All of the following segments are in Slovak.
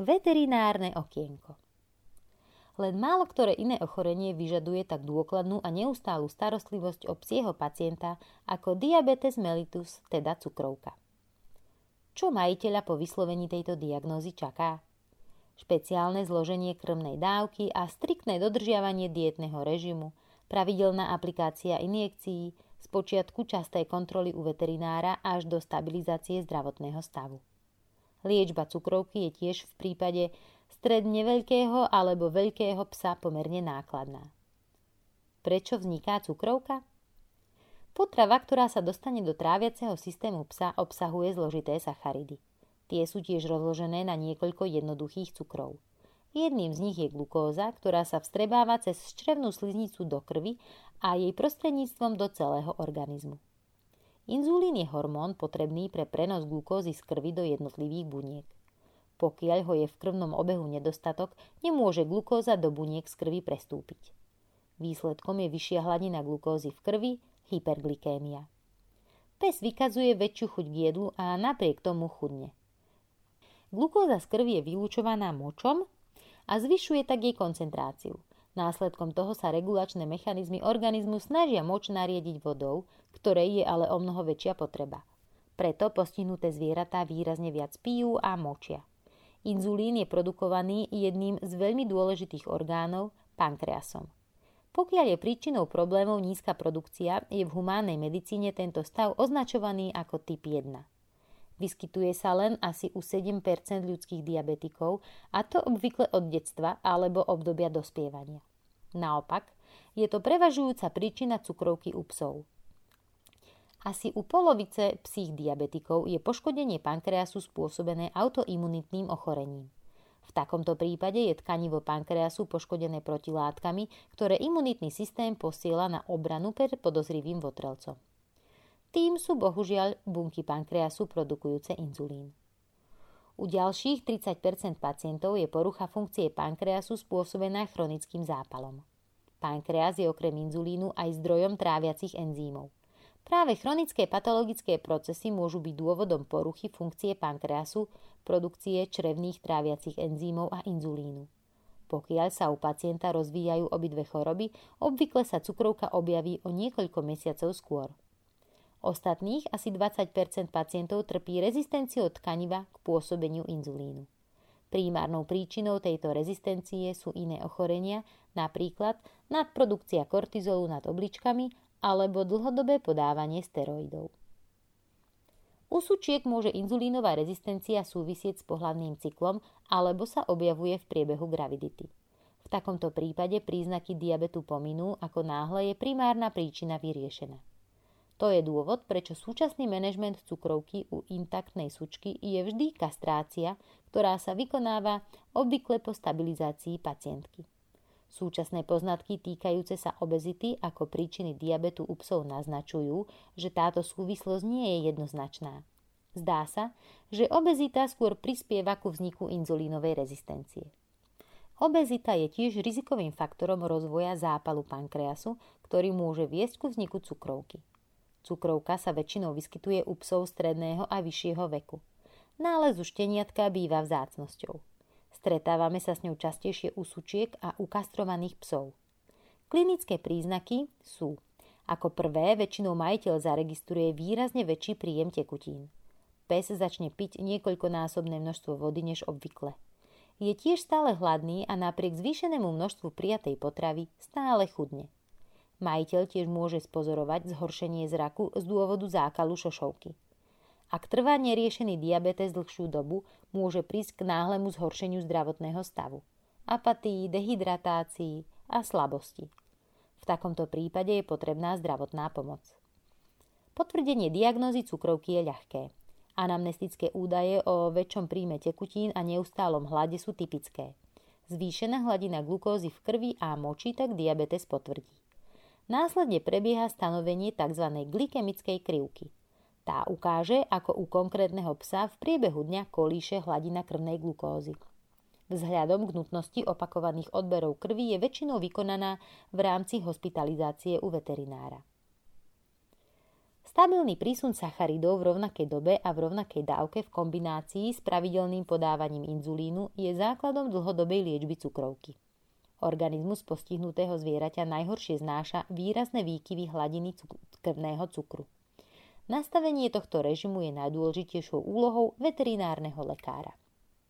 veterinárne okienko. Len málo ktoré iné ochorenie vyžaduje tak dôkladnú a neustálu starostlivosť o psieho pacienta ako diabetes mellitus, teda cukrovka. Čo majiteľa po vyslovení tejto diagnózy čaká? Špeciálne zloženie krmnej dávky a striktné dodržiavanie diétneho režimu, pravidelná aplikácia injekcií, spočiatku časté kontroly u veterinára až do stabilizácie zdravotného stavu. Liečba cukrovky je tiež v prípade stredne veľkého alebo veľkého psa pomerne nákladná. Prečo vzniká cukrovka? Potrava, ktorá sa dostane do tráviaceho systému psa, obsahuje zložité sacharidy. Tie sú tiež rozložené na niekoľko jednoduchých cukrov. Jedným z nich je glukóza, ktorá sa vstrebáva cez črevnú sliznicu do krvi a jej prostredníctvom do celého organizmu. Inzulín je hormón potrebný pre prenos glukózy z krvi do jednotlivých buniek. Pokiaľ ho je v krvnom obehu nedostatok, nemôže glukóza do buniek z krvi prestúpiť. Výsledkom je vyššia hladina glukózy v krvi, hyperglykémia. Pes vykazuje väčšiu chuť k jedlu a napriek tomu chudne. Glukóza z krvi je vylučovaná močom a zvyšuje tak jej koncentráciu. Následkom toho sa regulačné mechanizmy organizmu snažia moč nariediť vodou, ktorej je ale omnoho väčšia potreba. Preto postihnuté zvieratá výrazne viac pijú a močia. Inzulín je produkovaný jedným z veľmi dôležitých orgánov, pankreasom. Pokiaľ je príčinou problémov nízka produkcia, je v humánnej medicíne tento stav označovaný ako typ 1. Vyskytuje sa len asi u 7% ľudských diabetikov, a to obvykle od detstva alebo obdobia dospievania. Naopak, je to prevažujúca príčina cukrovky u psov. Asi u polovice psích diabetikov je poškodenie pankreasu spôsobené autoimunitným ochorením. V takomto prípade je tkanivo pankreasu poškodené protilátkami, ktoré imunitný systém posiela na obranu pred podozrivým votrelcom. Tým sú bohužiaľ bunky pankreasu produkujúce inzulín. U ďalších 30% pacientov je porucha funkcie pankreasu spôsobená chronickým zápalom. Pankreas je okrem inzulínu aj zdrojom tráviacich enzymov. Práve chronické patologické procesy môžu byť dôvodom poruchy funkcie pankreasu, produkcie črevných tráviacich enzymov a inzulínu. Pokiaľ sa u pacienta rozvíjajú obidve choroby, obvykle sa cukrovka objaví o niekoľko mesiacov skôr. Ostatných asi 20% pacientov trpí rezistenciou tkaniva k pôsobeniu inzulínu. Primárnou príčinou tejto rezistencie sú iné ochorenia, napríklad nadprodukcia kortizolu nad obličkami alebo dlhodobé podávanie steroidov. U sučiek môže inzulínová rezistencia súvisieť s pohlavným cyklom alebo sa objavuje v priebehu gravidity. V takomto prípade príznaky diabetu pominú, ako náhle je primárna príčina vyriešená. To je dôvod, prečo súčasný manažment cukrovky u intaktnej sučky je vždy kastrácia, ktorá sa vykonáva obvykle po stabilizácii pacientky. Súčasné poznatky týkajúce sa obezity ako príčiny diabetu u psov naznačujú, že táto súvislosť nie je jednoznačná. Zdá sa, že obezita skôr prispieva ku vzniku inzulínovej rezistencie. Obezita je tiež rizikovým faktorom rozvoja zápalu pankreasu, ktorý môže viesť ku vzniku cukrovky. Cukrovka sa väčšinou vyskytuje u psov stredného a vyššieho veku. Nález u šteniatka býva vzácnosťou. Stretávame sa s ňou častejšie u sučiek a u kastrovaných psov. Klinické príznaky sú: ako prvé, väčšinou majiteľ zaregistruje výrazne väčší príjem tekutín. Pes začne piť niekoľkonásobné množstvo vody než obvykle. Je tiež stále hladný a napriek zvýšenému množstvu prijatej potravy stále chudne. Majiteľ tiež môže spozorovať zhoršenie zraku z dôvodu zákalu šošovky. Ak trvá neriešený diabetes dlhšiu dobu, môže prísť k náhlemu zhoršeniu zdravotného stavu, apatii, dehydratácii a slabosti. V takomto prípade je potrebná zdravotná pomoc. Potvrdenie diagnózy cukrovky je ľahké. Anamnestické údaje o väčšom príjme tekutín a neustálom hlade sú typické. Zvýšená hladina glukózy v krvi a moči tak diabetes potvrdí. Následne prebieha stanovenie tzv. Glykemickej krivky. Tá ukáže, ako u konkrétneho psa v priebehu dňa kolíše hladina krvnej glukózy. Vzhľadom k nutnosti opakovaných odberov krvi je väčšinou vykonaná v rámci hospitalizácie u veterinára. Stabilný prísun sacharidov v rovnakej dobe a v rovnakej dávke v kombinácii s pravidelným podávaním inzulínu je základom dlhodobej liečby cukrovky. Organizmus postihnutého zvieraťa najhoršie znáša výrazné výkyvy hladiny krvného cukru. Nastavenie tohto režimu je najdôležitejšou úlohou veterinárneho lekára.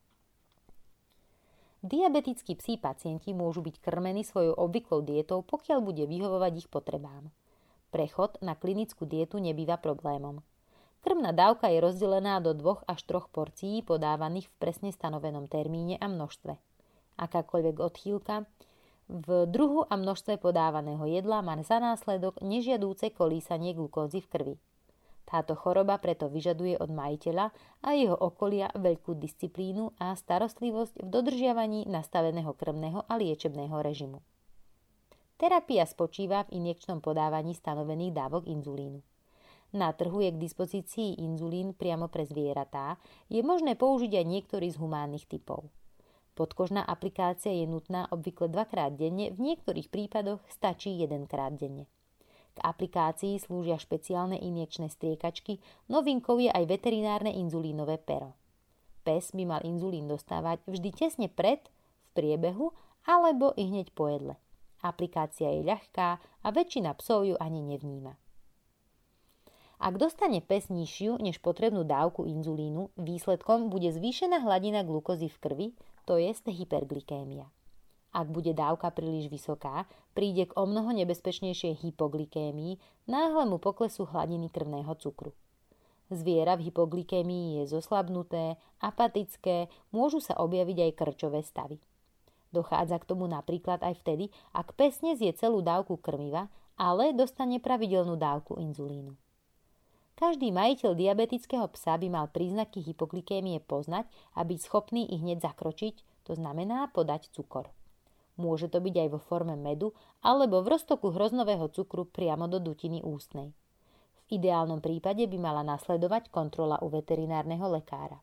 Diabetickí psí pacienti môžu byť krmení svojou obvyklou dietou, pokiaľ bude vyhovovať ich potrebám. Prechod na klinickú dietu nebýva problémom. Krmná dávka je rozdelená do 2 až 3 porcií podávaných v presne stanovenom termíne a množstve. Akákoľvek odchýlka v druhu a množstve podávaného jedla má za následok nežiadúce kolísanie glukózy v krvi. Táto choroba preto vyžaduje od majiteľa a jeho okolia veľkú disciplínu a starostlivosť v dodržiavaní nastaveného krmného a liečebného režimu. Terapia spočíva v injekčnom podávaní stanovených dávok inzulínu. Na trhu je k dispozícii inzulín priamo pre zvieratá, je možné použiť aj niektorý z humánnych typov. Podkožná aplikácia je nutná obvykle 2-krát denne, v niektorých prípadoch stačí 1-krát denne. K aplikácii slúžia špeciálne injekčné striekačky, novinkou je aj veterinárne inzulínové pero. Pes by mal inzulín dostávať vždy tesne pred, v priebehu alebo i hneď po jedle. Aplikácia je ľahká a väčšina psov ju ani nevníma. Ak dostane pes nižšiu než potrebnú dávku inzulínu, výsledkom bude zvýšená hladina glukózy v krvi, to je hyperglykémia. Ak bude dávka príliš vysoká, príde k omnoho nebezpečnejšej hypoglykémii, náhlemu poklesu hladiny krvného cukru. Zviera v hypoglykémii je zoslabnuté, apatické, môžu sa objaviť aj krčové stavy. Dochádza k tomu napríklad aj vtedy, ak pes nezje celú dávku krmiva, ale dostane pravidelnú dávku inzulínu. Každý majiteľ diabetického psa by mal príznaky hypoglykémie poznať a byť schopný ich hneď zakročiť, to znamená podať cukor. Môže to byť aj vo forme medu alebo v roztoku hroznového cukru priamo do dutiny ústnej. V ideálnom prípade by mala nasledovať kontrola u veterinárneho lekára.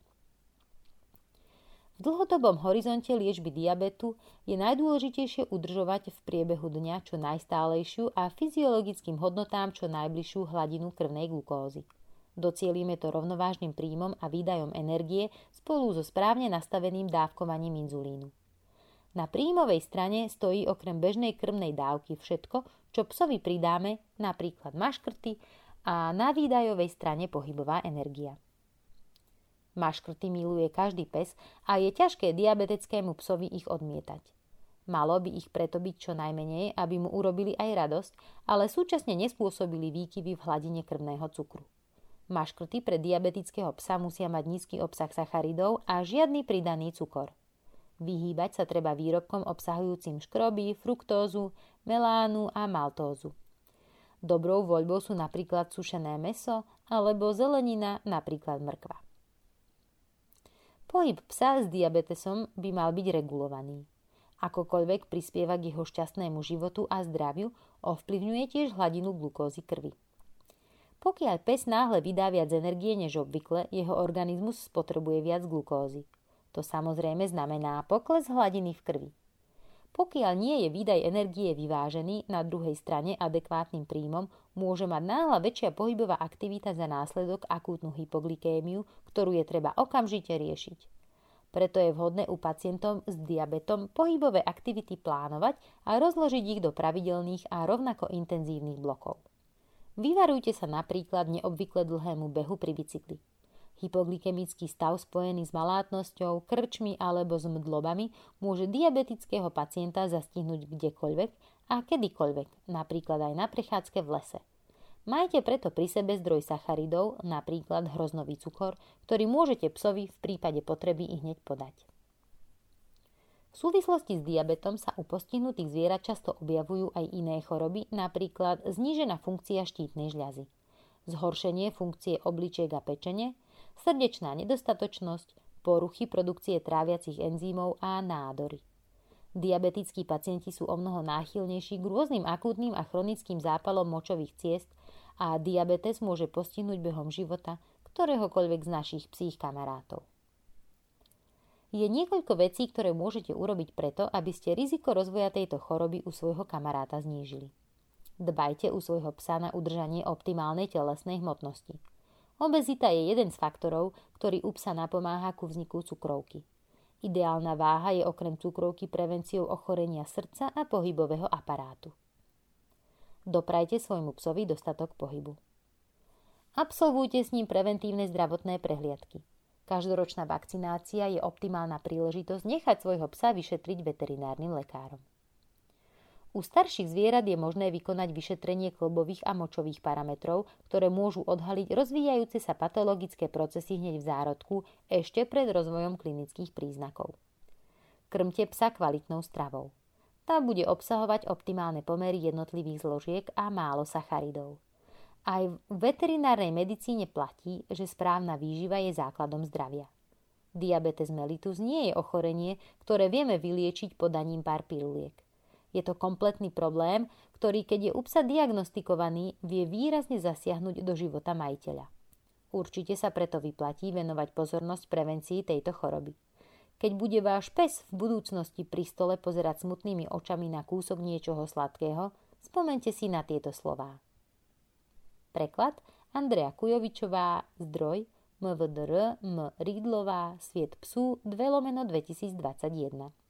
V dlhodobom horizonte liečby diabetu je najdôležitejšie udržovať v priebehu dňa čo najstálejšiu a fyziologickým hodnotám čo najbližšiu hladinu krvnej glukózy. Docielime to rovnovážnym príjmom a výdajom energie spolu so správne nastaveným dávkovaním inzulínu. Na príjmovej strane stojí okrem bežnej krvnej dávky všetko, čo psovi pridáme, napríklad maškrty, a na výdajovej strane pohybová energia. Maškrty miluje každý pes a je ťažké diabetickému psovi ich odmietať. Malo by ich preto byť čo najmenej, aby mu urobili aj radosť, ale súčasne nespôsobili výkyvy v hladine krvného cukru. Maškrty pre diabetického psa musia mať nízky obsah sacharidov a žiadny pridaný cukor. Vyhýbať sa treba výrobkom obsahujúcim škroby, fruktózu, melánu a maltózu. Dobrou voľbou sú napríklad sušené mäso alebo zelenina, napríklad mrkva. Pohyb psa s diabetesom by mal byť regulovaný. Akokoľvek prispieva k jeho šťastnému životu a zdraviu, ovplyvňuje tiež hladinu glukózy krvi. Pokiaľ pes náhle vydá viac energie než obvykle, jeho organizmus spotrebuje viac glukózy. To samozrejme znamená pokles hladiny v krvi. Pokiaľ nie je výdaj energie vyvážený, na druhej strane adekvátnym príjmom môže mať náhla väčšia pohybová aktivita za následok akútnu hypoglykémiu, ktorú je treba okamžite riešiť. Preto je vhodné u pacientov s diabetom pohybové aktivity plánovať a rozložiť ich do pravidelných a rovnako intenzívnych blokov. Vyvarujte sa napríklad neobvykle dlhému behu pri bicykli. Hypoglykemický stav spojený s malátnosťou, krčmi alebo s mdlobami môže diabetického pacienta zastihnúť kdekoľvek a kedykoľvek, napríklad aj na prechádzke v lese. Majte preto pri sebe zdroj sacharidov, napríklad hroznový cukor, ktorý môžete psovi v prípade potreby i hneď podať. V súvislosti s diabetom sa u postihnutých zvierat často objavujú aj iné choroby, napríklad znížená funkcia štítnej žľazy, zhoršenie funkcie obličiek a pečene, srdečná nedostatočnosť, poruchy produkcie tráviacich enzymov a nádory. Diabetickí pacienti sú omnoho náchylnejší k rôznym akútnym a chronickým zápalom močových ciest a diabetes môže postihnúť behom života ktoréhokoľvek z našich psích kamarátov. Je niekoľko vecí, ktoré môžete urobiť preto, aby ste riziko rozvoja tejto choroby u svojho kamaráta znížili. Dbajte u svojho psa na udržanie optimálnej telesnej hmotnosti. Obezita je jeden z faktorov, ktorý u psa napomáha ku vzniku cukrovky. Ideálna váha je okrem cukrovky prevenciou ochorenia srdca a pohybového aparátu. Doprajte svojmu psovi dostatok pohybu. Absolvujte s ním preventívne zdravotné prehliadky. Každoročná vakcinácia je optimálna príležitosť nechať svojho psa vyšetriť veterinárnym lekárom. U starších zvierat je možné vykonať vyšetrenie kĺbových a močových parametrov, ktoré môžu odhaliť rozvíjajúce sa patologické procesy hneď v zárodku ešte pred rozvojom klinických príznakov. Krmte psa kvalitnou stravou. Tá bude obsahovať optimálne pomery jednotlivých zložiek a málo sacharidov. Aj v veterinárnej medicíne platí, že správna výživa je základom zdravia. Diabetes mellitus nie je ochorenie, ktoré vieme vyliečiť podaním pár piluliek. Je to kompletný problém, ktorý, keď je u psa diagnostikovaný, vie výrazne zasiahnuť do života majiteľa. Určite sa preto vyplatí venovať pozornosť prevencii tejto choroby. Keď bude váš pes v budúcnosti pri stole pozerať smutnými očami na kúsok niečoho sladkého, spomente si na tieto slová. Preklad Andrea Kujovičová, zdroj MVDR M. Rídlová, Sviet psu 2/2021.